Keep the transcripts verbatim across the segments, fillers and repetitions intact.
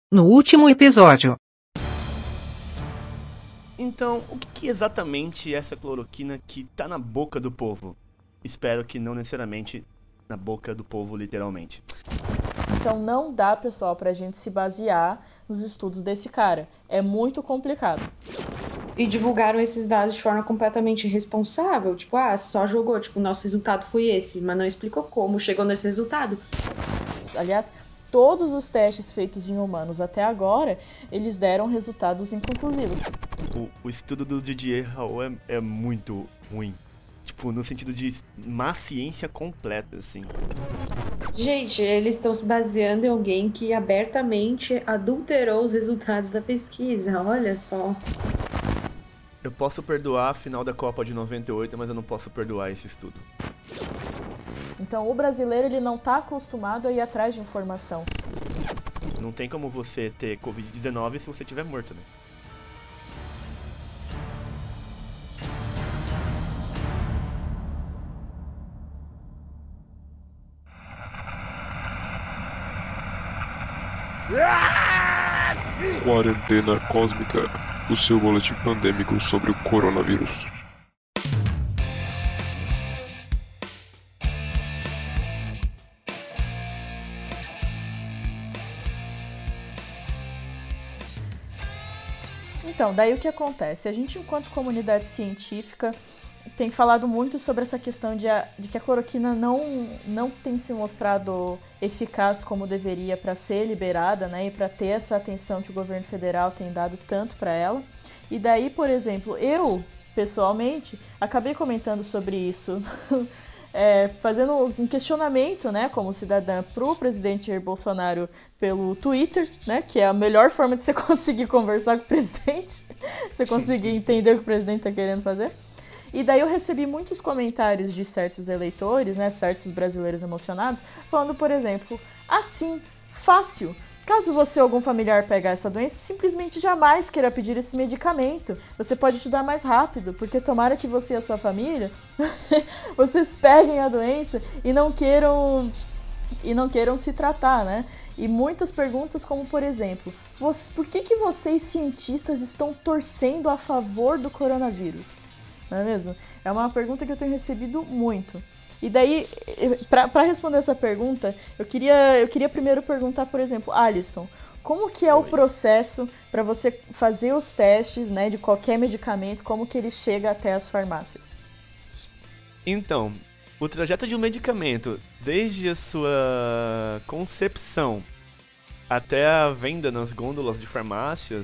No último episódio. Então, o que exatamente é essa cloroquina que tá na boca do povo? Espero que não necessariamente na boca do povo, literalmente. Então não dá, pessoal, pra gente se basear nos estudos desse cara. É muito complicado. E divulgaram esses dados de forma completamente irresponsável. Tipo, ah, só jogou, tipo, nosso resultado foi esse, mas não explicou como chegou nesse resultado. Aliás, todos os testes feitos em humanos até agora, eles deram resultados inconclusivos. O, o estudo do Didier Raoult é, é muito ruim. Tipo, no sentido de má ciência completa, assim. Gente, eles estão se baseando em alguém que abertamente adulterou os resultados da pesquisa, olha só. Eu posso perdoar a final da Copa de noventa e oito, mas eu não posso perdoar esse estudo. Então o brasileiro ele não está acostumado a ir atrás de informação. Não tem como você ter covid dezenove se você estiver morto, né? Quarentena Cósmica, o seu boletim pandêmico sobre o coronavírus. Então, daí o que acontece? A gente, enquanto comunidade científica, tem falado muito sobre essa questão de, a, de que a cloroquina não, não tem se mostrado eficaz como deveria para ser liberada, né, e para ter essa atenção que o governo federal tem dado tanto para ela. E daí, por exemplo, eu, pessoalmente, acabei comentando sobre isso, é, fazendo um questionamento, né, como cidadã, para o presidente Jair Bolsonaro pelo Twitter, né, que é a melhor forma de você conseguir conversar com o presidente, você conseguir entender o que o presidente está querendo fazer. E daí eu recebi muitos comentários de certos eleitores, né, certos brasileiros emocionados, falando, por exemplo, assim, fácil, caso você ou algum familiar pegar essa doença, simplesmente jamais queira pedir esse medicamento. Você pode te dar mais rápido, porque tomara que você e a sua família, vocês peguem a doença e não queiram, e não queiram se tratar, né? E muitas perguntas como, por exemplo, por que que vocês cientistas estão torcendo a favor do coronavírus? Não é mesmo? É uma pergunta que eu tenho recebido muito. E daí, para responder essa pergunta, eu queria, eu queria primeiro perguntar, por exemplo, Alisson, como que é o processo para você fazer os testes, né, de qualquer medicamento, como que ele chega até as farmácias? Então, o trajeto de um medicamento, desde a sua concepção até a venda nas gôndolas de farmácias,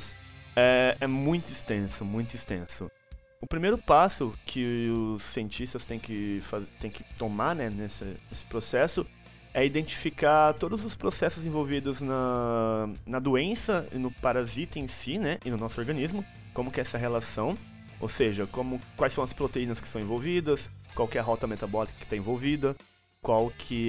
é, é muito extenso, muito extenso. O primeiro passo que os cientistas têm que, faz... têm que tomar, né, nesse, nesse processo é identificar todos os processos envolvidos na, na doença e no parasita em si, né, e no nosso organismo, como que é essa relação, ou seja, como, quais são as proteínas que são envolvidas, qual que é a rota metabólica que está envolvida, qual que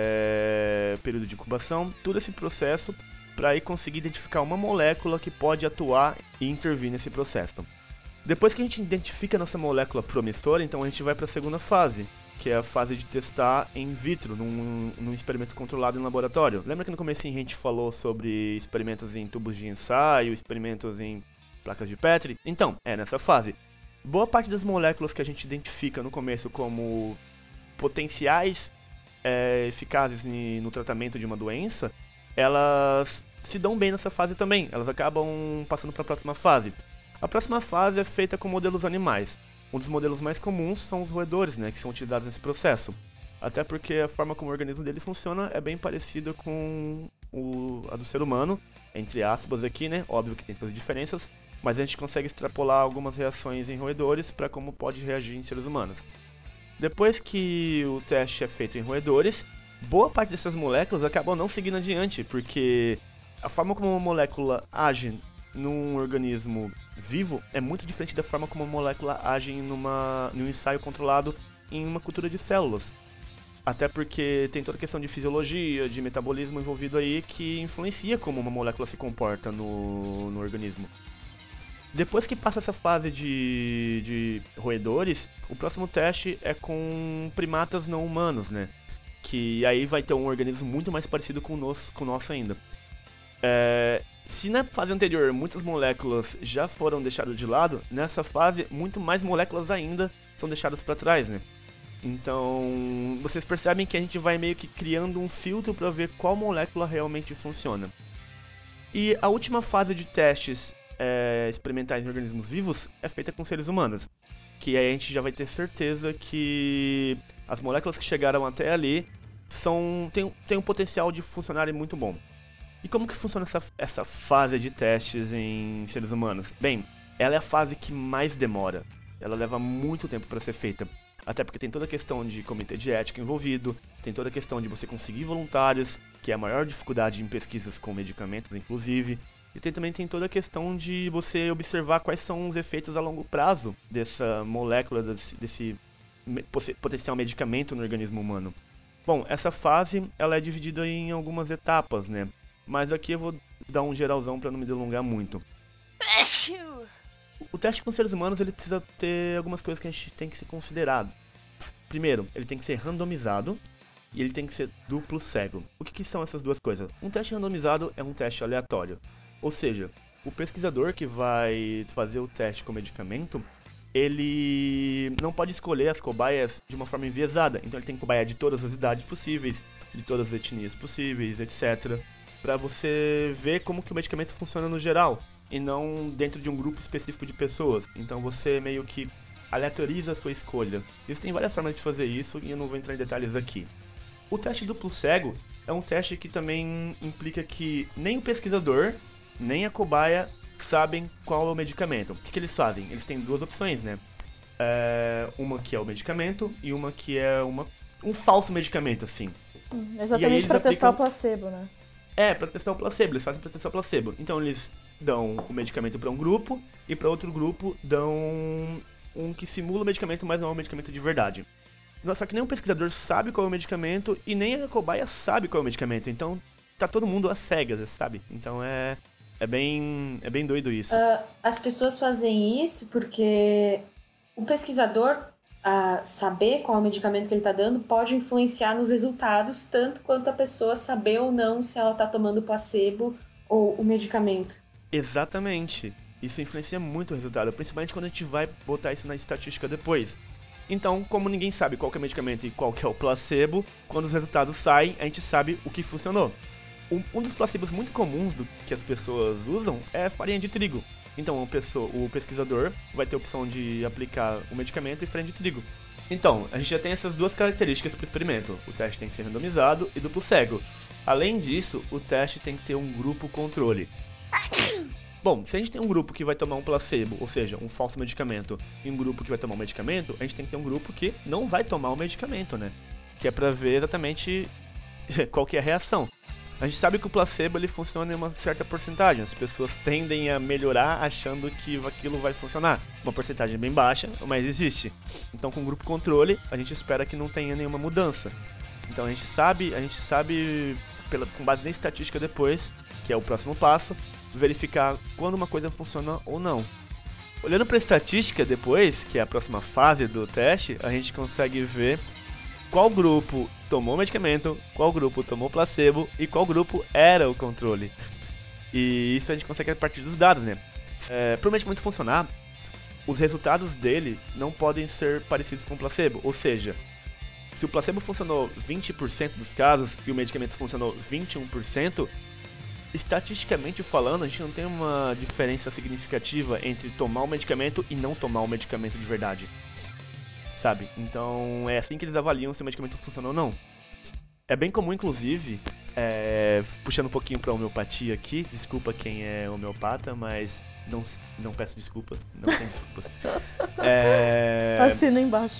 é o período de incubação, todo esse processo para aí conseguir identificar uma molécula que pode atuar e intervir nesse processo. Depois que a gente identifica a nossa molécula promissora, então a gente vai para a segunda fase, que é a fase de testar in vitro, num, num experimento controlado em laboratório. Lembra que no começo a gente falou sobre experimentos em tubos de ensaio, experimentos em placas de Petri? Então, é nessa fase. Boa parte das moléculas que a gente identifica no começo como potenciais é, eficazes no tratamento de uma doença, elas se dão bem nessa fase também, elas acabam passando para a próxima fase. A próxima fase é feita com modelos animais. Um dos modelos mais comuns são os roedores, né, que são utilizados nesse processo. Até porque a forma como o organismo dele funciona é bem parecida com o, a do ser humano, entre aspas aqui, né, óbvio que tem suas diferenças, mas a gente consegue extrapolar algumas reações em roedores para como pode reagir em seres humanos. Depois que o teste é feito em roedores, boa parte dessas moléculas acabam não seguindo adiante, porque a forma como uma molécula age num organismo vivo é muito diferente da forma como a molécula age numa, num ensaio controlado em uma cultura de células. Até porque tem toda a questão de fisiologia, de metabolismo envolvido aí que influencia como uma molécula se comporta no, no organismo. Depois que passa essa fase de, de roedores, o próximo teste é com primatas não humanos, né? Que aí vai ter um organismo muito mais parecido com o nosso, com o nosso ainda. É, Se na fase anterior muitas moléculas já foram deixadas de lado, nessa fase muito mais moléculas ainda são deixadas para trás, né? Então, vocês percebem que a gente vai meio que criando um filtro para ver qual molécula realmente funciona. E a última fase de testes é, experimentais em organismos vivos é feita com seres humanos, que aí a gente já vai ter certeza que as moléculas que chegaram até ali são, tem, tem um potencial de funcionarem muito bom. E como que funciona essa, essa fase de testes em seres humanos? Bem, ela é a fase que mais demora. Ela leva muito tempo para ser feita. Até porque tem toda a questão de comitê de ética envolvido, tem toda a questão de você conseguir voluntários, que é a maior dificuldade em pesquisas com medicamentos, inclusive. E tem, também tem toda a questão de você observar quais são os efeitos a longo prazo dessa molécula, desse, desse potencial medicamento no organismo humano. Bom, essa fase ela é dividida em algumas etapas, né? Mas aqui eu vou dar um geralzão para não me delongar muito. O teste com seres humanos ele precisa ter algumas coisas que a gente tem que ser considerado. Primeiro, ele tem que ser randomizado e ele tem que ser duplo cego. O que, que são essas duas coisas? Um teste randomizado é um teste aleatório. Ou seja, o pesquisador que vai fazer o teste com o medicamento, ele não pode escolher as cobaias de uma forma enviesada. Então ele tem cobaia de todas as idades possíveis, de todas as etnias possíveis, etcétera. Para você ver como que o medicamento funciona no geral, e não dentro de um grupo específico de pessoas. Então você meio que aleatoriza a sua escolha. Isso tem várias formas de fazer isso e eu não vou entrar em detalhes aqui. O teste duplo cego é um teste que também implica que nem o pesquisador, nem a cobaia sabem qual é o medicamento. O que, que eles fazem? Eles têm duas opções, né? É, uma que é o medicamento e uma que é uma, um falso medicamento, assim. Hum, exatamente para testar o placebo, né? É, para testar o placebo, eles fazem para testar o placebo. Então eles dão o medicamento para um grupo e para outro grupo dão um que simula o medicamento, mas não é um medicamento de verdade. Só que nem o pesquisador sabe qual é o medicamento e nem a cobaia sabe qual é o medicamento. Então tá todo mundo às cegas, sabe? Então é, é, bem, é bem doido isso. Uh, as pessoas fazem isso porque o pesquisador uh, saber qual é o medicamento que ele tá dando pode influenciar nos resultados, tanto quanto a pessoa saber ou não se ela tá tomando placebo ou o medicamento. Exatamente. Isso influencia muito o resultado, principalmente quando a gente vai botar isso na estatística depois. Então, como ninguém sabe qual que é o medicamento e qual que é o placebo, quando os resultados saem, a gente sabe o que funcionou. Um, um dos placebos muito comuns do que as pessoas usam é farinha de trigo. Então, o, pessoa, o pesquisador vai ter a opção de aplicar o medicamento e farinha de trigo. Então, a gente já tem essas duas características para o experimento. O teste tem que ser randomizado e duplo cego. Além disso, o teste tem que ter um grupo controle. Bom, se a gente tem um grupo que vai tomar um placebo, ou seja, um falso medicamento, e um grupo que vai tomar um medicamento, a gente tem que ter um grupo que não vai tomar o medicamento, né? Que é pra ver exatamente qual que é a reação. A gente sabe que o placebo ele funciona em uma certa porcentagem, as pessoas tendem a melhorar achando que aquilo vai funcionar. Uma porcentagem bem baixa, mas existe. Então com o grupo controle, a gente espera que não tenha nenhuma mudança. Então a gente sabe, a gente sabe pela, com base na estatística depois, que é o próximo passo, verificar quando uma coisa funciona ou não. Olhando para a estatística depois, que é a próxima fase do teste, a gente consegue ver qual grupo tomou o medicamento, qual grupo tomou placebo e qual grupo era o controle. E isso a gente consegue a partir dos dados, né? É, para o medicamento funcionar, os resultados dele não podem ser parecidos com o placebo, ou seja, se o placebo funcionou vinte por cento dos casos e o medicamento funcionou vinte e um por cento, estatisticamente falando, a gente não tem uma diferença significativa entre tomar o medicamento e não tomar o medicamento de verdade. Sabe? Então é assim que eles avaliam se o medicamento funciona ou não. É bem comum, inclusive, é, puxando um pouquinho pra homeopatia aqui, desculpa quem é homeopata, mas não, não peço desculpas, não tem desculpas. É... Assina embaixo.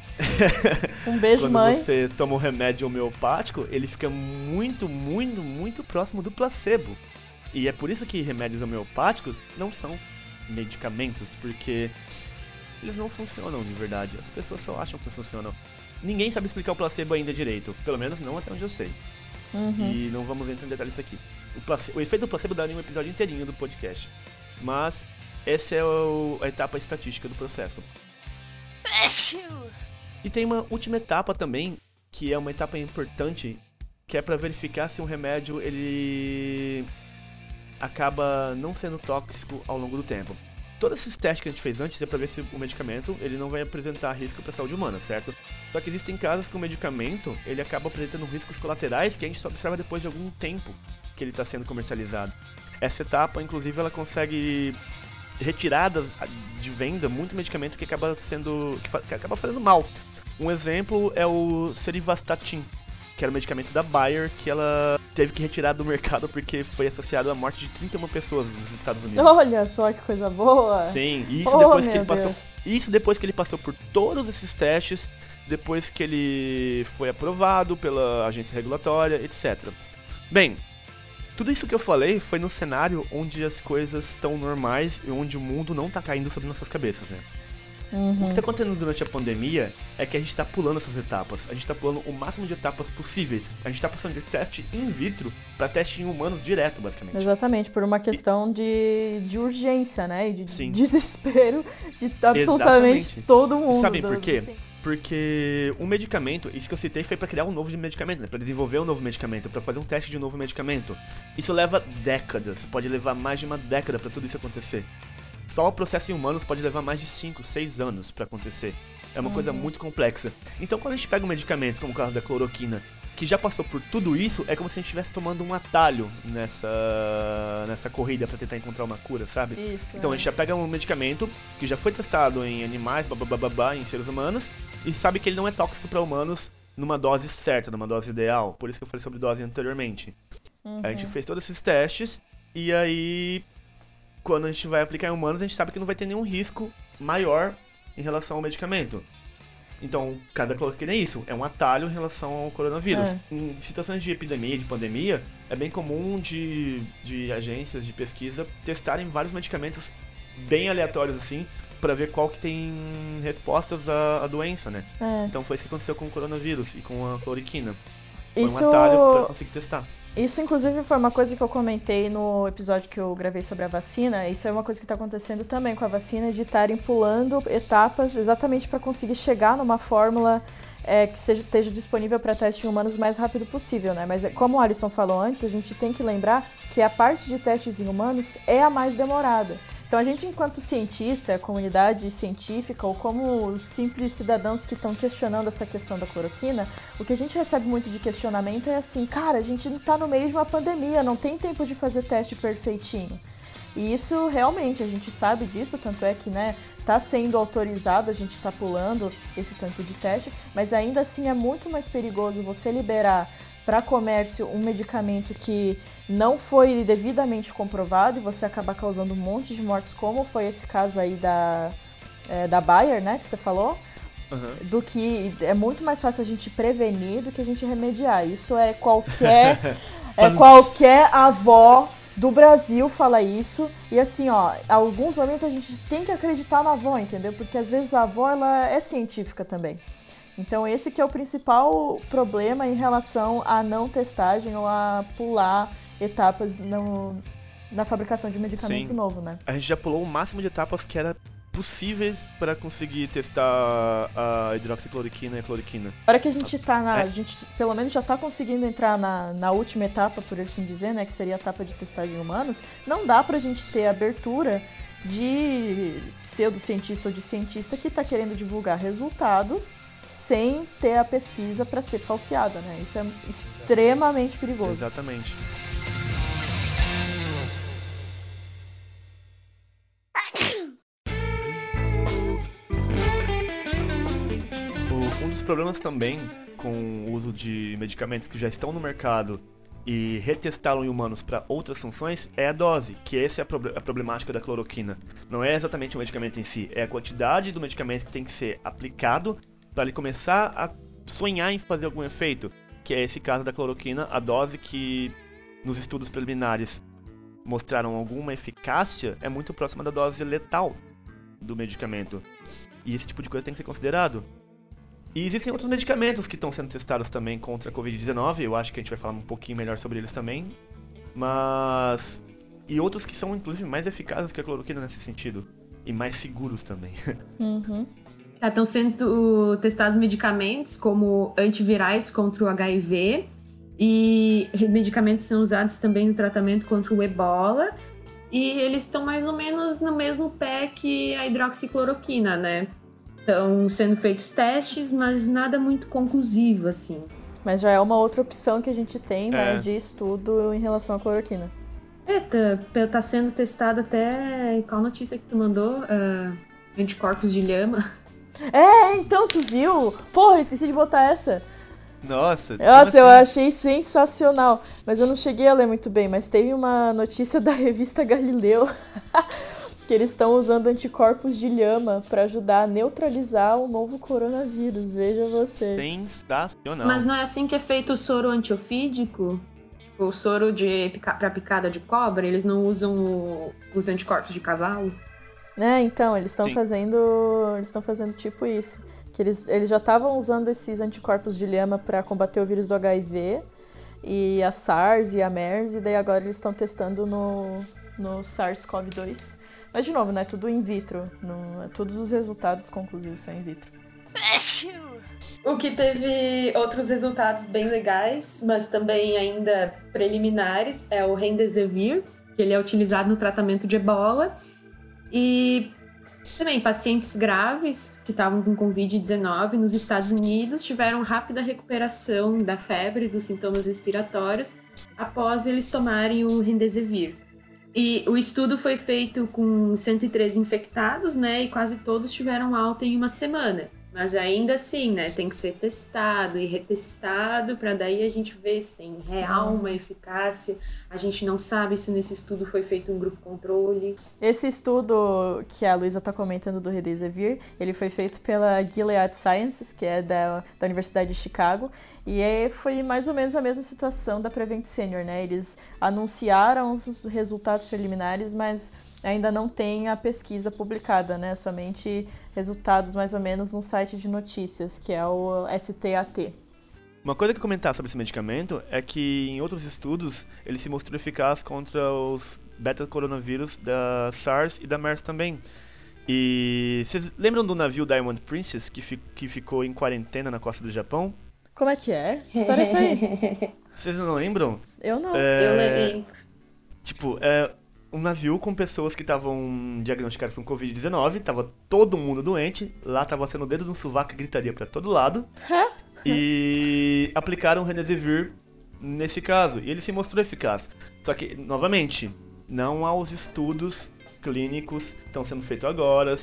Um beijo, Quando mãe. Quando você toma um remédio homeopático, ele fica muito, muito, muito próximo do placebo. E é por isso que remédios homeopáticos não são medicamentos, porque eles não funcionam de verdade. As pessoas só acham que funcionam. Ninguém sabe explicar o placebo ainda direito, pelo menos não até onde eu sei. Uhum. E não vamos entrar em detalhes aqui. O, placebo, o efeito do placebo daria um episódio inteirinho do podcast. Mas essa é o, a etapa estatística do processo. E tem uma última etapa também, que é uma etapa importante, que é para verificar se um remédio ele acaba não sendo tóxico ao longo do tempo. Todos esses testes que a gente fez antes é pra ver se o medicamento ele não vai apresentar risco pra saúde humana, certo? Só que existem casos que o medicamento ele acaba apresentando riscos colaterais que a gente só observa depois de algum tempo que ele está sendo comercializado. Essa etapa, inclusive, ela consegue retirar de venda muito medicamento que acaba sendo que, que acaba fazendo mal. Um exemplo é o Serivastatin, que era um medicamento da Bayer que ela teve que retirar do mercado porque foi associado à morte de trinta e uma pessoas nos Estados Unidos. Olha só que coisa boa! Sim, isso oh, depois que ele Deus. passou, isso depois que ele passou por todos esses testes, depois que ele foi aprovado pela agência regulatória, etcétera. Bem, tudo isso que eu falei foi no cenário onde as coisas estão normais e onde o mundo não tá caindo sobre nossas cabeças, né? Uhum. O que tá acontecendo durante a pandemia é que a gente tá pulando essas etapas. A gente tá pulando o máximo de etapas possíveis. A gente tá passando de teste in vitro pra teste em humanos direto, basicamente. Exatamente, por uma questão de, de urgência, né? E de Sim. desespero de absolutamente Exatamente. todo mundo. E sabem por quê? Assim. Porque um medicamento, isso que eu citei foi pra criar um novo medicamento, né? Pra desenvolver um novo medicamento, pra fazer um teste de um novo medicamento. Isso leva décadas, pode levar mais de uma década pra tudo isso acontecer. Só o processo em humanos pode levar mais de cinco, seis anos pra acontecer. É uma uhum. coisa muito complexa. Então quando a gente pega um medicamento, como o caso da cloroquina, que já passou por tudo isso, é como se a gente estivesse tomando um atalho nessa, nessa corrida pra tentar encontrar uma cura, sabe? Isso, então é. a gente já pega um medicamento que já foi testado em animais, babá, em seres humanos, e sabe que ele não é tóxico para humanos numa dose certa, numa dose ideal. Por isso que eu falei sobre dose anteriormente. Uhum. A gente fez todos esses testes e aí, quando a gente vai aplicar em humanos, a gente sabe que não vai ter nenhum risco maior em relação ao medicamento. Então, cada cloroquina é isso, é um atalho em relação ao coronavírus. É. Em situações de epidemia, de pandemia, é bem comum de, de agências de pesquisa testarem vários medicamentos bem aleatórios assim, pra ver qual que tem respostas à, à doença, né? É. Então foi isso que aconteceu com o coronavírus e com a cloroquina. Foi isso... um atalho pra conseguir testar. Isso, inclusive, foi uma coisa que eu comentei no episódio que eu gravei sobre a vacina. Isso é uma coisa que está acontecendo também com a vacina, de estarem pulando etapas exatamente para conseguir chegar numa fórmula é, que seja, esteja disponível para teste em humanos o mais rápido possível, né? Mas como o Alisson falou antes, a gente tem que lembrar que a parte de testes em humanos é a mais demorada. Então a gente, enquanto cientista, comunidade científica, ou como simples cidadãos que estão questionando essa questão da cloroquina, o que a gente recebe muito de questionamento é assim, cara, a gente não está no meio de uma pandemia, não tem tempo de fazer teste perfeitinho. E isso realmente, a gente sabe disso, tanto é que, né, tá sendo autorizado, a gente está pulando esse tanto de teste, mas ainda assim é muito mais perigoso você liberar para comércio um medicamento que não foi devidamente comprovado e você acaba causando um monte de mortes, como foi esse caso aí da, é, da Bayer, né, que você falou, uhum. do que é muito mais fácil a gente prevenir do que a gente remediar. Isso é qualquer, é qualquer avó do Brasil fala isso, e assim, ó, em alguns momentos a gente tem que acreditar na avó, entendeu? Porque às vezes a avó, ela é científica também. Então esse que é o principal problema em relação à não testagem ou a pular etapas no, na fabricação de medicamento Sim. novo, né? A gente já pulou o máximo de etapas que era possíveis para conseguir testar a hidroxicloroquina e a cloroquina. Agora que a gente tá na... É. A gente pelo menos já tá conseguindo entrar na, na última etapa, por assim dizer, né? Que seria a etapa de testagem em humanos. Não dá pra gente ter abertura de pseudocientista ou de cientista que tá querendo divulgar resultados sem ter a pesquisa para ser falseada, né? Isso é extremamente perigoso. Exatamente. O, um dos problemas também com o uso de medicamentos que já estão no mercado e retestá-lo em humanos para outras funções é a dose, que essa é a, prob- a problemática da cloroquina. Não é exatamente o medicamento em si, é a quantidade do medicamento que tem que ser aplicado para ele começar a sonhar em fazer algum efeito, que é esse caso da cloroquina, a dose que nos estudos preliminares mostraram alguma eficácia é muito próxima da dose letal do medicamento. E esse tipo de coisa tem que ser considerado. E existem outros medicamentos que estão sendo testados também contra a covid dezenove, eu acho que a gente vai falar um pouquinho melhor sobre eles também, mas... e outros que são inclusive mais eficazes que a cloroquina nesse sentido, e mais seguros também. Uhum. Estão sendo testados medicamentos como antivirais contra o H I V E medicamentos são usados também no tratamento contra o ebola. E eles estão mais ou menos no mesmo pé que a hidroxicloroquina, né? Estão sendo feitos testes, mas nada muito conclusivo, assim. Mas já é uma outra opção que a gente tem, né, É. de estudo em relação à cloroquina. É, tá, tá sendo testado até... Qual notícia que tu mandou? Uh, anticorpos de lhama. É, então, tu viu? Porra, esqueci de botar essa. Nossa, Nossa, como eu assim? achei sensacional. Mas eu não cheguei a ler muito bem. Mas teve uma notícia da revista Galileu que eles estão usando anticorpos de lhama para ajudar a neutralizar o novo coronavírus. Veja você. Sensacional. Mas não é assim que é feito o soro antiofídico? O soro de pica... pra picada de cobra, eles não usam o... os anticorpos de cavalo? É, então, eles estão Sim. fazendo. Eles estão fazendo tipo isso. Que eles, eles já estavam usando esses anticorpos de lhama para combater o vírus do H I V e a SARS e a MERS, e daí agora eles estão testando no, no SARS-C o V dois. Mas de novo, né? Tudo in vitro. No, todos os resultados conclusivos são in vitro. O que teve outros resultados bem legais, mas também ainda preliminares, é o Remdesivir, que ele é utilizado no tratamento de ebola. E também pacientes graves que estavam com covid dezenove nos Estados Unidos tiveram rápida recuperação da febre e dos sintomas respiratórios após eles tomarem o Remdesivir. E o estudo foi feito com cento e treze infectados, né? E quase todos tiveram alta em uma semana. Mas ainda assim, né? Tem que ser testado e retestado para daí a gente ver se tem real uma eficácia. A gente não sabe se nesse estudo foi feito um grupo controle. Esse estudo que a Luísa está comentando do Remdesivir, ele foi feito pela Gilead Sciences, que é da, da Universidade de Chicago, e é, foi mais ou menos a mesma situação da Prevent Senior, né? Eles anunciaram os resultados preliminares, mas ainda não tem a pesquisa publicada, né? Somente resultados mais ou menos no site de notícias, que é o S T A T. Uma coisa que comentar sobre esse medicamento é que em outros estudos ele se mostrou eficaz contra os beta-coronavírus da SARS e da MERS também. E vocês lembram do navio Diamond Princess que, fi que ficou em quarentena na costa do Japão? Como é que é? Que história é essa aí? Vocês não lembram? Eu não. É, Eu lembro. Tipo, é um navio com pessoas que estavam diagnosticadas com covid dezenove, tava todo mundo doente, lá tava sendo o dedo no sovaco e gritaria pra todo lado. E aplicaram o Remdesivir nesse caso, e ele se mostrou eficaz. Só que, novamente, não há os estudos clínicos que estão sendo feitos agora,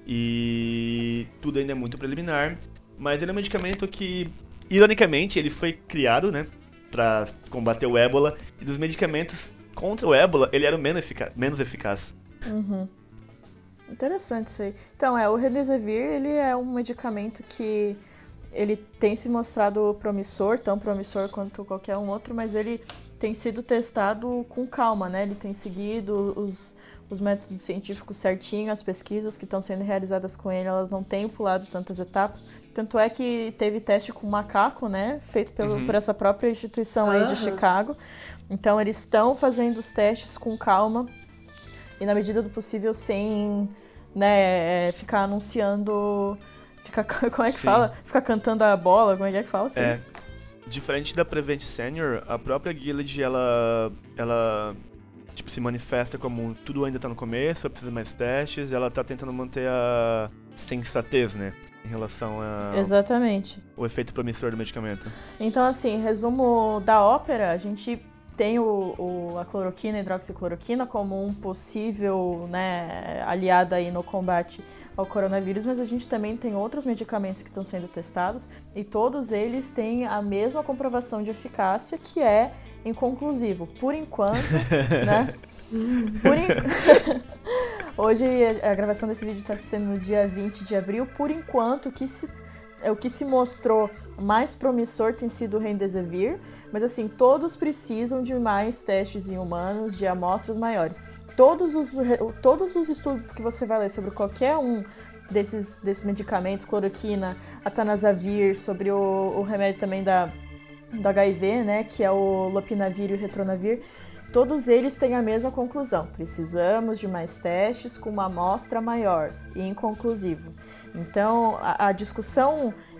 e tudo ainda é muito preliminar. Mas ele é um medicamento que, ironicamente, ele foi criado, né, pra combater o ébola, e dos medicamentos contra o ébola, ele era o menos eficaz. Menos eficaz. Uhum. Interessante isso aí. Então, é, o Remdesivir, ele é um medicamento que ele tem se mostrado promissor, tão promissor quanto qualquer um outro, mas ele tem sido testado com calma, né? Ele tem seguido os, os métodos científicos certinho, as pesquisas que estão sendo realizadas com ele, elas não têm pulado tantas etapas. Tanto é que teve teste com macaco, né? Feito pelo, uhum. por essa própria instituição aí uhum. de Chicago. Então, eles estão fazendo os testes com calma e, na medida do possível, sem, né, ficar anunciando... Ficar, como é que Sim. fala? Ficar cantando a bola, como é que fala? Assim? É. Diferente da Prevent Senior, a própria Gilead, ela, ela tipo, se manifesta como tudo ainda tá no começo, precisa de mais testes, ela tá tentando manter a sensatez, né? Em relação a Exatamente. o efeito promissor do medicamento. Então, assim, resumo da ópera, a gente tem o, o, a cloroquina, a hidroxicloroquina como um possível, né, aliado aí no combate ao coronavírus, mas a gente também tem outros medicamentos que estão sendo testados e todos eles têm a mesma comprovação de eficácia, que é inconclusivo. Por enquanto, né? Por en... Hoje a gravação desse vídeo está sendo no dia vinte de abril. Por enquanto, o que se, o que se mostrou mais promissor tem sido o Remdesivir, mas assim, todos precisam de mais testes em humanos, de amostras maiores. Todos os, todos os estudos que você vai ler sobre qualquer um desses, desses medicamentos, cloroquina, atanazavir, sobre o, o remédio também da, do H I V, né, que é o lopinavir e o retronavir, todos eles têm a mesma conclusão. Precisamos de mais testes com uma amostra maior e inconclusivo. Então, a, a discussão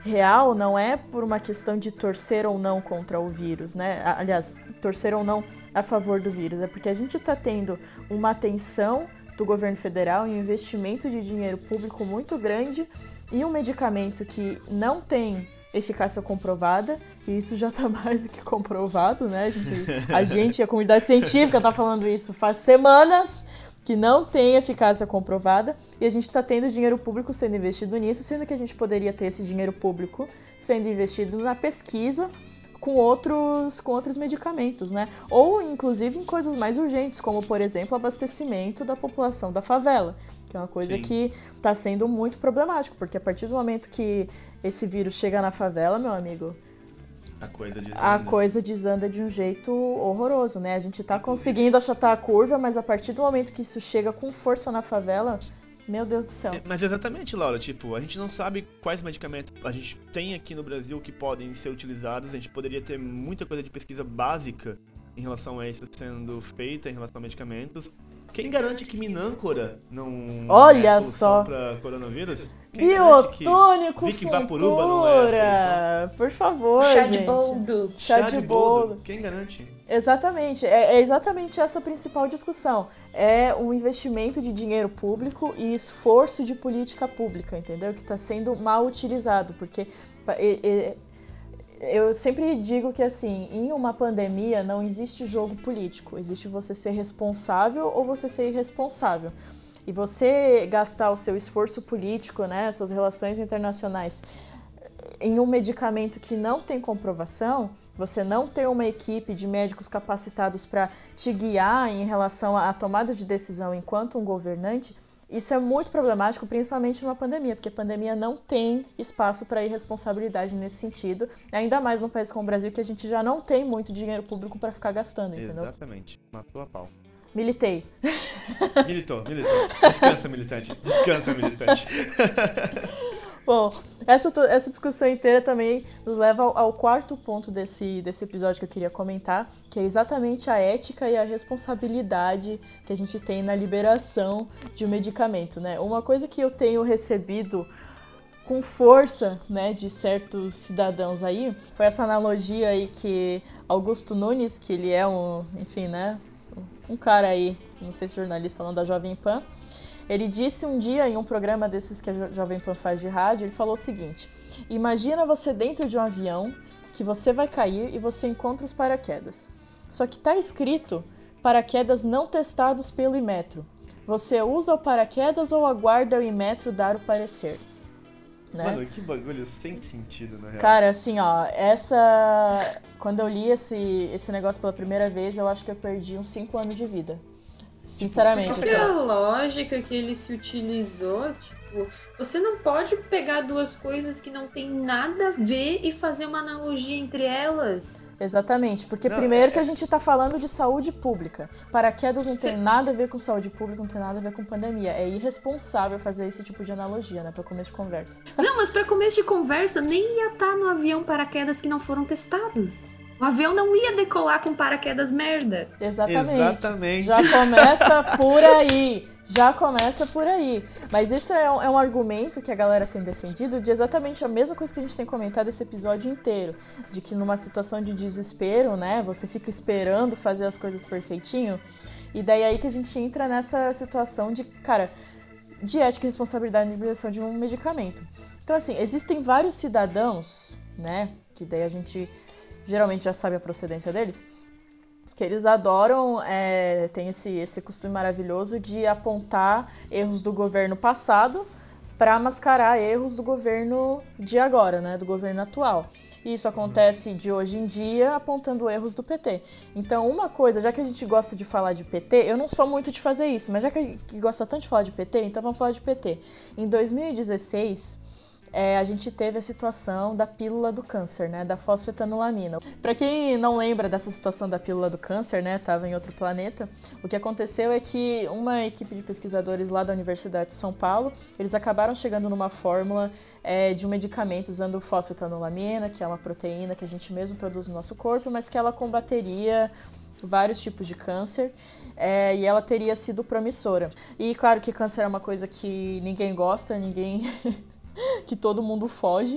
real não é por uma questão de torcer ou não contra o vírus, né? Aliás, torcer ou não a favor do vírus. É porque a gente está tendo uma atenção do governo federal e um investimento de dinheiro público muito grande e um medicamento que não tem eficácia comprovada, e isso já está mais do que comprovado, né? A gente, a gente, a comunidade científica está falando isso faz semanas, que não tem eficácia comprovada, e a gente está tendo dinheiro público sendo investido nisso, sendo que a gente poderia ter esse dinheiro público sendo investido na pesquisa com outros, com outros medicamentos, né? Ou, inclusive, em coisas mais urgentes, como, por exemplo, o abastecimento da população da favela, que é uma coisa Sim. que está sendo muito problemático, porque a partir do momento que esse vírus chega na favela, meu amigo, a coisa desanda, a coisa desanda de um jeito horroroso, né? A gente tá conseguindo achatar a curva, mas a partir do momento que isso chega com força na favela, meu Deus do céu. É, mas exatamente, Laura, tipo, a gente não sabe quais medicamentos a gente tem aqui no Brasil que podem ser utilizados, a gente poderia ter muita coisa de pesquisa básica em relação a isso sendo feita, em relação a medicamentos. Quem garante que Minâncora não Olha é só para coronavírus? Quem Biotônico Vic Vaporubba não é por favor, Chá gente. de boldo. Chá, Chá de, de boldo. boldo. Quem garante? Exatamente. É, é exatamente essa a principal discussão. É um investimento de dinheiro público e esforço de política pública, entendeu? Que está sendo mal utilizado, porque... É, é, eu sempre digo que, assim, em uma pandemia não existe jogo político. Existe você ser responsável ou você ser irresponsável. E você gastar o seu esforço político, né, suas relações internacionais, em um medicamento que não tem comprovação, você não tem uma equipe de médicos capacitados para te guiar em relação à tomada de decisão enquanto um governante, isso é muito problemático, principalmente numa pandemia, porque a pandemia não tem espaço para irresponsabilidade nesse sentido, ainda mais num país como o Brasil, que a gente já não tem muito dinheiro público para ficar gastando, entendeu? Exatamente. Matou a pau. Militei. Militou, militou. Descansa, militante. Descansa, militante. Bom, essa, essa discussão inteira também nos leva ao, ao quarto ponto desse, desse episódio que eu queria comentar, que é exatamente a ética e a responsabilidade que a gente tem na liberação de um medicamento, né? Uma coisa que eu tenho recebido com força, né, de certos cidadãos aí, foi essa analogia aí que Augusto Nunes, que ele é um, enfim, né, um cara aí, não sei se jornalista ou não, da Jovem Pan, ele disse um dia em um programa desses que a Jovem Pan faz de rádio, ele falou o seguinte: imagina você dentro de um avião que você vai cair e você encontra os paraquedas. Só que tá escrito paraquedas não testados pelo Inmetro. Você usa o paraquedas ou aguarda o Inmetro dar o parecer? Né? Mano, que bagulho sem sentido, na real. Cara, assim, ó, essa... Quando eu li esse, esse negócio pela primeira vez, eu acho que eu perdi uns cinco anos de vida. Sinceramente. A própria lógica que ele se utilizou, tipo, você não pode pegar duas coisas que não tem nada a ver e fazer uma analogia entre elas. Exatamente, porque não, primeiro é... que a gente tá falando de saúde pública. Paraquedas não Cê... tem nada a ver com saúde pública, não tem nada a ver com pandemia. É irresponsável fazer esse tipo de analogia, né, pra começo de conversa. Não, mas pra começo de conversa, nem ia estar no avião paraquedas que não foram testados. O avião não ia decolar com paraquedas merda. Exatamente. Exatamente. Já começa por aí. Já começa por aí. Mas isso é um, é um argumento que a galera tem defendido de exatamente a mesma coisa que a gente tem comentado esse episódio inteiro. De que numa situação de desespero, né, você fica esperando fazer as coisas perfeitinho. E daí aí que a gente entra nessa situação de, cara, de ética e responsabilidade na liberação de um medicamento. Então, assim, existem vários cidadãos, né, que daí a gente... geralmente já sabe a procedência deles, que eles adoram, é, tem esse, esse costume maravilhoso de apontar erros do governo passado para mascarar erros do governo de agora, né, do governo atual. E isso acontece de hoje em dia apontando erros do P T. Então, uma coisa, já que a gente gosta de falar de P T, eu não sou muito de fazer isso, mas já que a gente gosta tanto de falar de P T, então vamos falar de P T. Em dois mil e dezesseis... É, a gente teve a situação da pílula do câncer, né, da fosfetanolamina. Para quem não lembra dessa situação da pílula do câncer, né, estava em outro planeta, o que aconteceu é que uma equipe de pesquisadores lá da Universidade de São Paulo, eles acabaram chegando numa fórmula é, de um medicamento usando fosfetanolamina, que é uma proteína que a gente mesmo produz no nosso corpo, mas que ela combateria vários tipos de câncer, é, e ela teria sido promissora. E claro que câncer é uma coisa que ninguém gosta, ninguém... que todo mundo foge,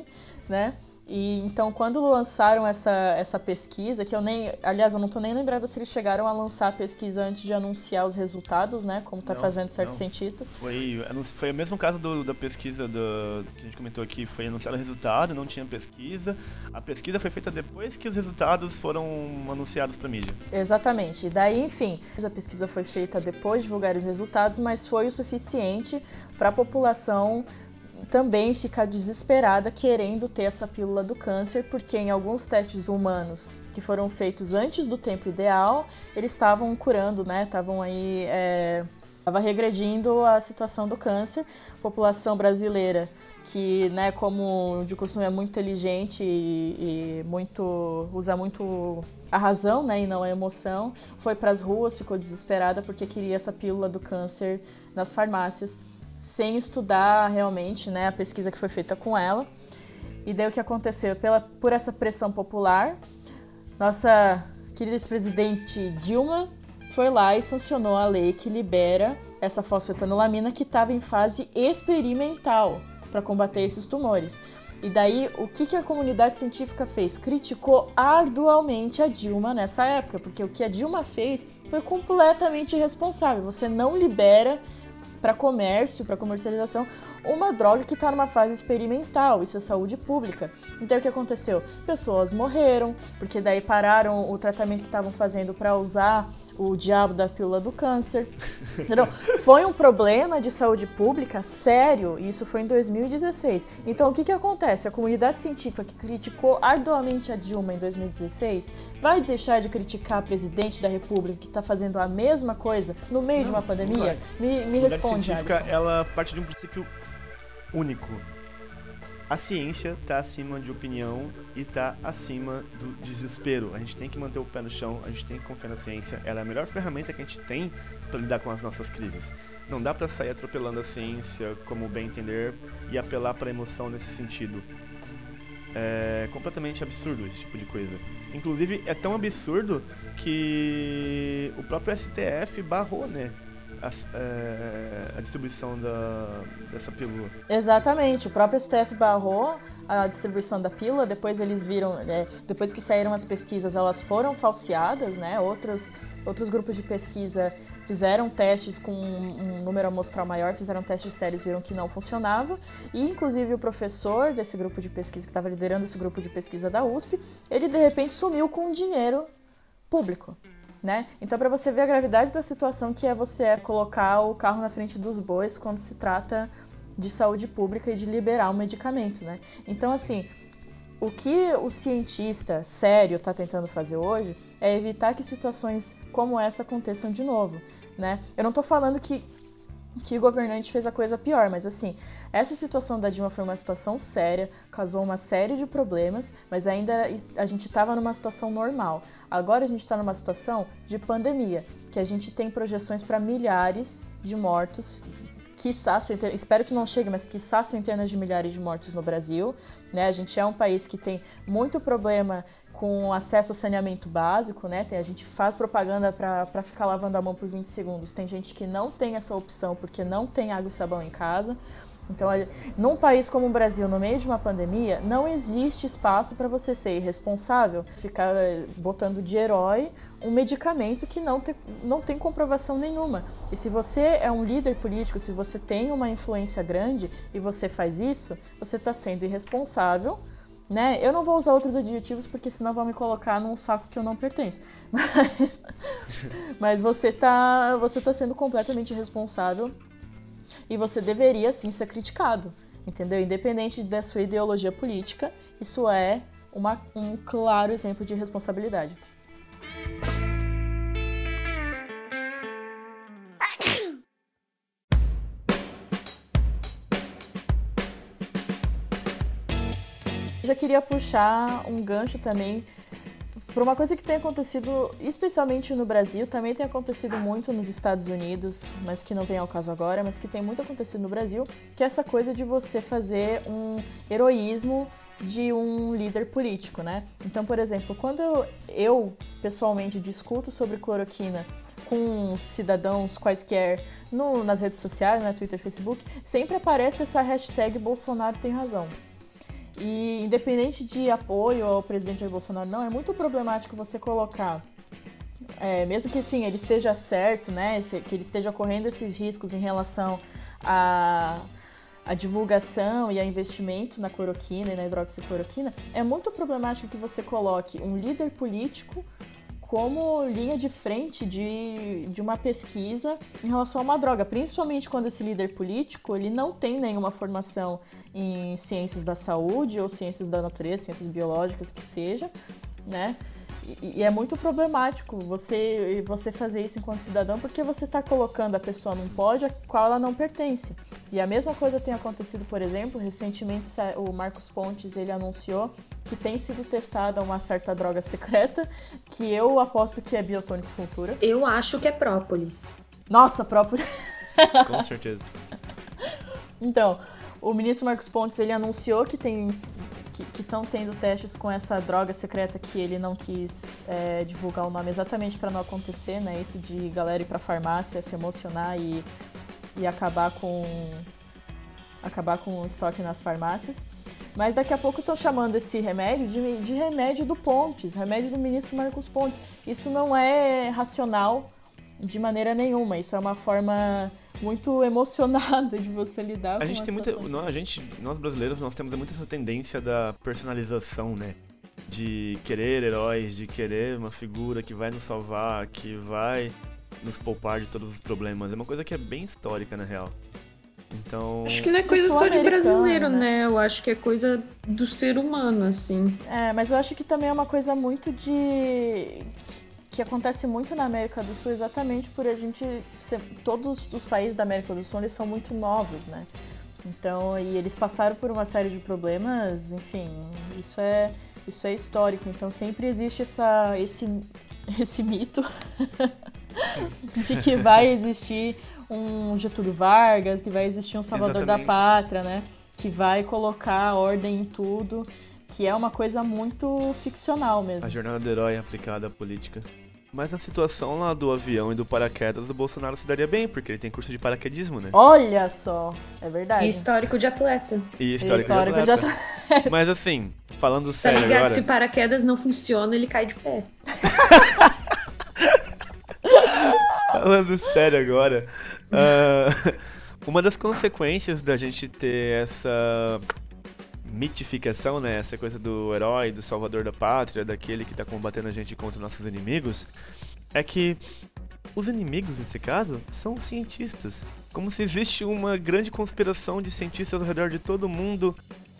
né? E então, quando lançaram essa, essa pesquisa, que eu nem... Aliás, eu não tô nem lembrada se eles chegaram a lançar a pesquisa antes de anunciar os resultados, né? Como tá Não, fazendo certos não. cientistas. Foi, foi o mesmo caso do, da pesquisa do, que a gente comentou aqui. Foi anunciado o resultado, não tinha pesquisa. A pesquisa foi feita depois que os resultados foram anunciados pra mídia. Exatamente. E daí, enfim, a pesquisa foi feita depois de divulgar os resultados, mas foi o suficiente para a população também ficar desesperada querendo ter essa pílula do câncer, porque em alguns testes humanos que foram feitos antes do tempo ideal, eles estavam curando, né? Estavam aí, é... estava regredindo a situação do câncer. A população brasileira, que, né, como de costume é muito inteligente e, e muito usa muito a razão, né, e não a emoção, foi para as ruas, ficou desesperada porque queria essa pílula do câncer nas farmácias, sem estudar realmente, né, a pesquisa que foi feita com ela. E daí o que aconteceu? Pela, por essa pressão popular, nossa querida ex-presidente Dilma foi lá e sancionou a lei que libera essa fosfetanolamina, que estava em fase experimental para combater esses tumores. E daí, o que, que a comunidade científica fez? Criticou arduamente a Dilma nessa época, porque o que a Dilma fez foi completamente irresponsável. Você não libera para comércio, para comercialização, uma droga que está numa fase experimental, isso é saúde pública. Então o que aconteceu? Pessoas morreram, porque daí pararam o tratamento que estavam fazendo para usar o diabo da pílula do câncer. Entendeu? Foi um problema de saúde pública sério, e isso foi em dois mil e dezesseis. Então o que, que acontece? A comunidade científica que criticou arduamente a Dilma em dois mil e dezesseis vai deixar de criticar a presidente da República que está fazendo a mesma coisa no meio Não, de uma pandemia? Me, me responde, Alisson. A científica, Alisson. ela parte de um princípio único. A ciência está acima de opinião e está acima do desespero. A gente tem que manter o pé no chão, a gente tem que confiar na ciência. Ela é a melhor ferramenta que a gente tem para lidar com as nossas crises. Não dá para sair atropelando a ciência como bem entender e apelar para a emoção nesse sentido. É completamente absurdo esse tipo de coisa. Inclusive, é tão absurdo que o próprio S T F barrou, né? A, é, a distribuição da, dessa pílula. Exatamente, o próprio S T F barrou a distribuição da pílula, depois eles viram, é, depois que saíram as pesquisas, elas foram falseadas, né? Outros, outros grupos de pesquisa fizeram testes com um número amostral maior, fizeram testes sérios, viram que não funcionava, e inclusive o professor desse grupo de pesquisa, que estava liderando esse grupo de pesquisa da U S P, ele de repente sumiu com dinheiro público. Né? Então, para você ver a gravidade da situação que é você colocar o carro na frente dos bois quando se trata de saúde pública e de liberar um medicamento, né? Então, assim, o que o cientista sério está tentando fazer hoje é evitar que situações como essa aconteçam de novo, né? Eu não estou falando que que o governante fez a coisa pior, mas assim, essa situação da Dilma foi uma situação séria, causou uma série de problemas, mas ainda a gente estava numa situação normal. Agora a gente está numa situação de pandemia, que a gente tem projeções para milhares de mortos, quiçá, espero que não chegue, mas quiçá centenas de milhares de mortos no Brasil, né? A gente é um país que tem muito problema com acesso ao saneamento básico, né? Tem, a gente faz propaganda para ficar lavando a mão por vinte segundos. Tem gente que não tem essa opção porque não tem água e sabão em casa. Então, num país como o Brasil, no meio de uma pandemia, não existe espaço para você ser irresponsável, ficar botando de herói um medicamento que não tem, não tem comprovação nenhuma. E se você é um líder político, se você tem uma influência grande e você faz isso, você está sendo irresponsável, né? Eu não vou usar outros adjetivos porque senão vão me colocar num saco que eu não pertenço. Mas, mas você está você tá sendo completamente irresponsável e você deveria sim ser criticado, entendeu? Independente da sua ideologia política, isso é uma, um claro exemplo de responsabilidade. Já queria puxar um gancho também por uma coisa que tem acontecido, especialmente no Brasil, também tem acontecido muito nos Estados Unidos, mas que não vem ao caso agora, mas que tem muito acontecido no Brasil, que é essa coisa de você fazer um heroísmo de um líder político, né? Então, por exemplo, quando eu, eu pessoalmente discuto sobre cloroquina com cidadãos quaisquer no, nas redes sociais, né, Twitter, Facebook, sempre aparece essa hashtag Bolsonaro tem razão. E independente de apoio ao presidente Jair Bolsonaro, não, é muito problemático você colocar, é, mesmo que assim, ele esteja certo, né, que ele esteja correndo esses riscos em relação a... a divulgação e a investimento na cloroquina e na hidroxicloroquina, é muito problemático que você coloque um líder político como linha de frente de, de uma pesquisa em relação a uma droga, principalmente quando esse líder político ele não tem nenhuma formação em ciências da saúde ou ciências da natureza, ciências biológicas que seja, né? E é muito problemático você, você fazer isso enquanto cidadão, porque você está colocando a pessoa num pódio a qual ela não pertence. E a mesma coisa tem acontecido, por exemplo, recentemente o Marcos Pontes ele anunciou que tem sido testada uma certa droga secreta, que eu aposto que é biotônico Funtura. Eu acho que é própolis. Nossa, própolis. Com certeza. Então, o ministro Marcos Pontes ele anunciou que tem... que estão tendo testes com essa droga secreta que ele não quis é, divulgar o nome exatamente para não acontecer, né? Isso de galera ir para farmácia, se emocionar e, e acabar com acabar com o estoque nas farmácias. Mas daqui a pouco estão chamando esse remédio de, de remédio do Pontes, remédio do ministro Marcos Pontes. Isso não é racional de maneira nenhuma, isso é uma forma muito emocionada de você lidar a com gente uma tem situação. muita, nós, a gente, nós brasileiros, nós temos muito essa tendência da personalização, né? De querer heróis, de querer uma figura que vai nos salvar, que vai nos poupar de todos os problemas. É uma coisa que é bem histórica, na real. Então... Acho que não é coisa só de brasileiro, né? né? Eu acho que é coisa do ser humano, assim. É, mas eu acho que também é uma coisa muito de... que acontece muito na América do Sul, exatamente por a gente ser, todos os países da América do Sul, eles são muito novos, né? Então, e eles passaram por uma série de problemas, enfim, isso é, isso é histórico. Então sempre existe essa, esse, esse mito de que vai existir um Getúlio Vargas, que vai existir um Salvador Exatamente. da Pátria, né? Que vai colocar ordem em tudo, que é uma coisa muito ficcional mesmo. A jornada do herói aplicada à política. Mas na situação lá do avião e do paraquedas, o Bolsonaro se daria bem, porque ele tem curso de paraquedismo, né? Olha só, é verdade. E histórico de atleta. E histórico, e histórico de, atleta. de atleta. Mas assim, falando tá sério ligado? agora... Se paraquedas não funciona, ele cai de pé. Falando sério agora, uh, uma das consequências da gente ter essa... mitificação, né, essa coisa do herói, do salvador da pátria, daquele que tá combatendo a gente contra nossos inimigos, é que os inimigos, nesse caso, são os cientistas. Como se existe uma grande conspiração de cientistas ao redor de todo mundo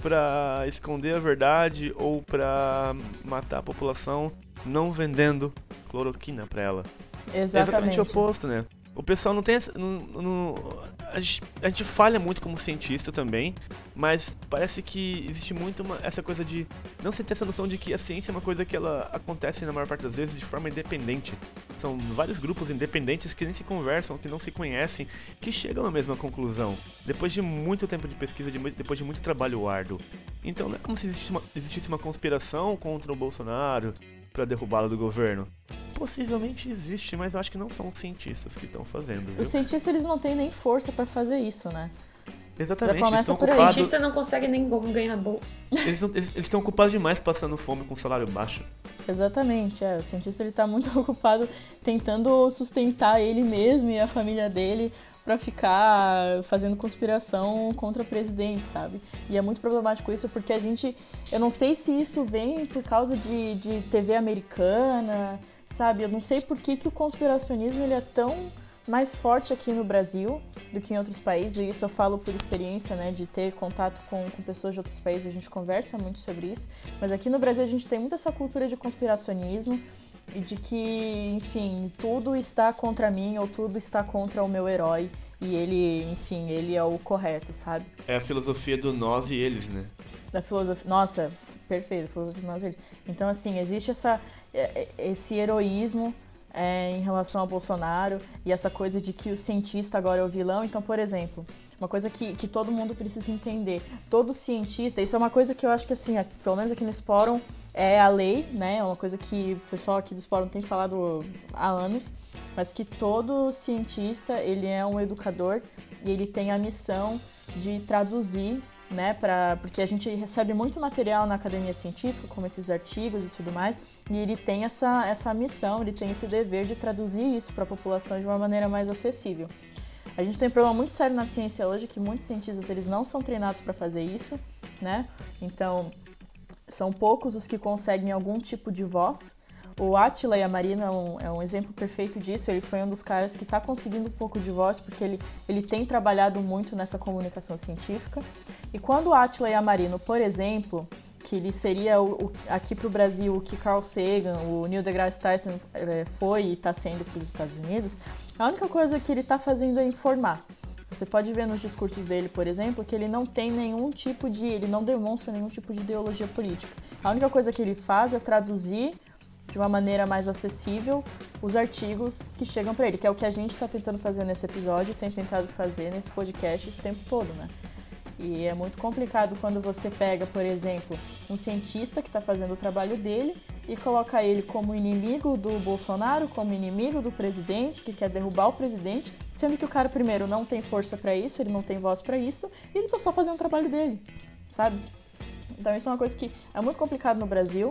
pra esconder a verdade ou pra matar a população, não vendendo cloroquina pra ela. Exatamente. É exatamente o oposto, né? O pessoal não tem essa, não, não, a, gente, a gente falha muito como cientista também, mas parece que existe muito uma, essa coisa de não se ter essa noção de que a ciência é uma coisa que ela acontece na maior parte das vezes de forma independente. São vários grupos independentes que nem se conversam, que não se conhecem, que chegam à mesma conclusão, depois de muito tempo de pesquisa, de, depois de muito trabalho árduo. Então não é como se existisse uma, existisse uma conspiração contra o Bolsonaro para derrubá-lo do governo. Possivelmente existe, mas eu acho que não são os cientistas que estão fazendo, viu? Os cientistas, eles não têm nem força pra fazer isso, né? Exatamente. Já começa por aí. O cientista não consegue nem ganhar bolsa. Eles estão eles, eles ocupados demais passando fome com salário baixo. Exatamente, é. O cientista, ele tá muito ocupado tentando sustentar ele mesmo e a família dele pra ficar fazendo conspiração contra o presidente, sabe? E é muito problemático isso, porque a gente... Eu não sei se isso vem por causa de, de T V americana, sabe? Eu não sei por que, que o conspiracionismo ele é tão mais forte aqui no Brasil do que em outros países, e isso eu falo por experiência, né, de ter contato com, com pessoas de outros países, a gente conversa muito sobre isso, mas aqui no Brasil a gente tem muito essa cultura de conspiracionismo e de que, enfim, tudo está contra mim ou tudo está contra o meu herói e ele, enfim, ele é o correto, sabe? É a filosofia do nós e eles, né? Da filosofia, nossa, perfeito, filosofia do nós e eles. Então, assim, existe essa, esse heroísmo É, em relação ao Bolsonaro e essa coisa de que o cientista agora é o vilão. Então, por exemplo, uma coisa que, que todo mundo precisa entender, todo cientista, isso é uma coisa que eu acho que assim, pelo menos aqui no Sporum é a lei, né, é uma coisa que o pessoal aqui do Sporum tem falado há anos, mas que todo cientista, ele é um educador e ele tem a missão de traduzir né, pra, porque a gente recebe muito material na academia científica, como esses artigos e tudo mais, e ele tem essa, essa missão, ele tem esse dever de traduzir isso para a população de uma maneira mais acessível. A gente tem um problema muito sério na ciência hoje, que muitos cientistas eles não são treinados para fazer isso, né, então são poucos os que conseguem algum tipo de voz. O Átila Yamarino é um, é um exemplo perfeito disso, ele foi um dos caras que está conseguindo um pouco de voz, porque ele, ele tem trabalhado muito nessa comunicação científica. E quando o Átila Yamarino, por exemplo, que ele seria o, o, aqui para o Brasil o que Carl Sagan, o Neil deGrasse Tyson é, foi e está sendo para os Estados Unidos, a única coisa que ele está fazendo é informar. Você pode ver nos discursos dele, por exemplo, que ele não tem nenhum tipo de, ele não demonstra nenhum tipo de ideologia política. A única coisa que ele faz é traduzir de uma maneira mais acessível os artigos que chegam para ele, que é o que a gente está tentando fazer nesse episódio, tem tentado fazer nesse podcast esse tempo todo, né? E é muito complicado quando você pega, por exemplo, um cientista que está fazendo o trabalho dele e coloca ele como inimigo do Bolsonaro, como inimigo do presidente, que quer derrubar o presidente, sendo que o cara, primeiro, não tem força para isso, ele não tem voz para isso, e ele está só fazendo o trabalho dele, sabe? Então isso é uma coisa que é muito complicado no Brasil,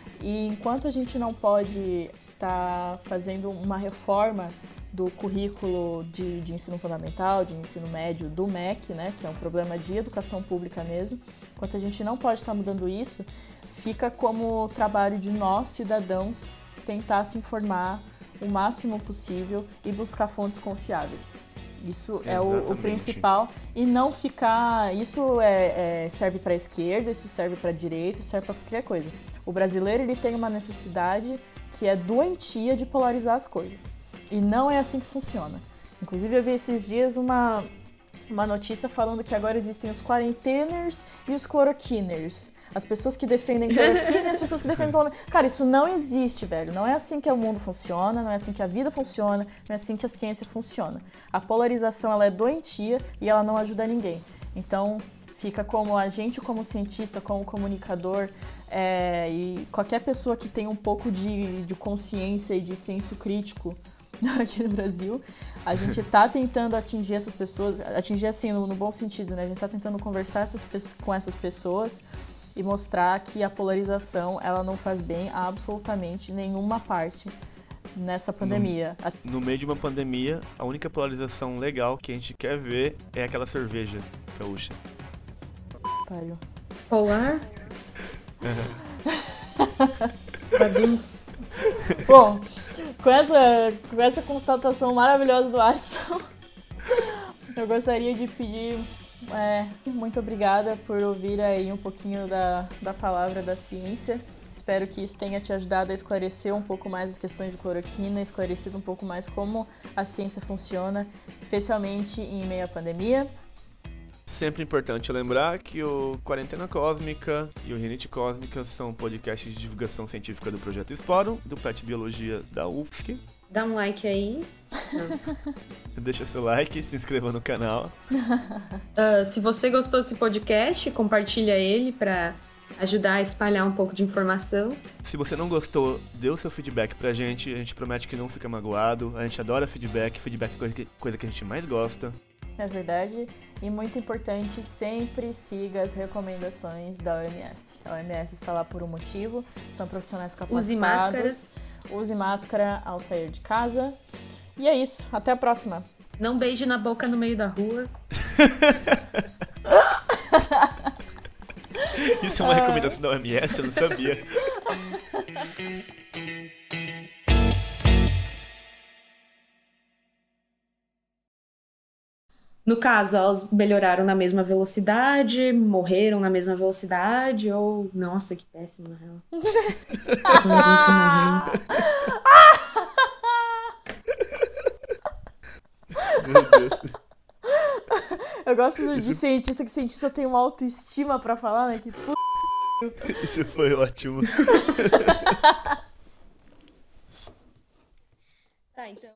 e enquanto a gente não pode estar tá fazendo uma reforma do currículo de, de ensino fundamental, de ensino médio do M E C, né, que é um problema de educação pública mesmo, enquanto a gente não pode estar tá mudando isso, fica como trabalho de nós, cidadãos, tentar se informar o máximo possível e buscar fontes confiáveis. Isso é o, o principal, e não ficar... Isso é, é, serve para a esquerda, isso serve para a direita, isso serve para qualquer coisa. O brasileiro ele tem uma necessidade que é doentia de polarizar as coisas. E não é assim que funciona. Inclusive eu vi esses dias uma, uma notícia falando que agora existem os quarenteners e os cloroquiners. As pessoas que defendem cloroquina e as pessoas que defendem isolamento. Cara, isso não existe, velho. Não é assim que o mundo funciona, não é assim que a vida funciona, não é assim que a ciência funciona. A polarização ela é doentia e ela não ajuda ninguém. Então, fica como a gente, como cientista, como comunicador, é, e qualquer pessoa que tem um pouco de, de consciência e de senso crítico aqui no Brasil, a gente tá tentando atingir essas pessoas, atingir assim, no, no bom sentido, né? A gente tá tentando conversar essas, com essas pessoas e mostrar que a polarização, ela não faz bem a absolutamente nenhuma parte nessa pandemia. No, no meio de uma pandemia, a única polarização legal que a gente quer ver é aquela cerveja gaúcha. Pariu. Polar? Badunts. Bom, com essa, com essa constatação maravilhosa do Alisson, eu gostaria de pedir é, muito obrigada por ouvir aí um pouquinho da, da palavra da ciência. Espero que isso tenha te ajudado a esclarecer um pouco mais as questões de cloroquina, esclarecido um pouco mais como a ciência funciona, especialmente em meio à pandemia. Sempre importante lembrar que o Quarentena Cósmica e o Rinite Cósmica são podcasts de divulgação científica do Projeto Sporum, do P E T Biologia da U F S C. Dá um like aí. Deixa seu like, se inscreva no canal. Uh, se você gostou desse podcast, compartilha ele para ajudar a espalhar um pouco de informação. Se você não gostou, dê o seu feedback pra gente. A gente promete que não fica magoado. A gente adora feedback. Feedback é coisa que, coisa que a gente mais gosta. É verdade. E muito importante, sempre siga as recomendações da O M S. A O M S está lá por um motivo. São profissionais capacitados. Use máscaras. Use máscara ao sair de casa. E é isso. Até a próxima. Não beije na boca no meio da rua. Isso é uma recomendação da O M S? Eu não sabia. No caso, elas melhoraram na mesma velocidade, morreram na mesma velocidade, ou... Nossa, que péssimo, na real. Como a gente morreu. Meu Deus. Eu gosto de Isso... cientista, que cientista tem uma autoestima pra falar, né? Que p... Isso foi ótimo. Tá, então...